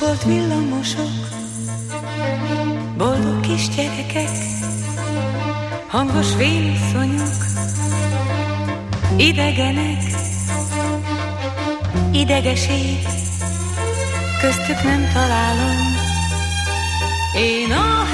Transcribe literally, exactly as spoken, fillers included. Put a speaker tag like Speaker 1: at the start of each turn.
Speaker 1: Csúszolt villamosok, boldog kisgyerekek, hangos véniszonyok, idegenek, idegesít, köztük nem találom én a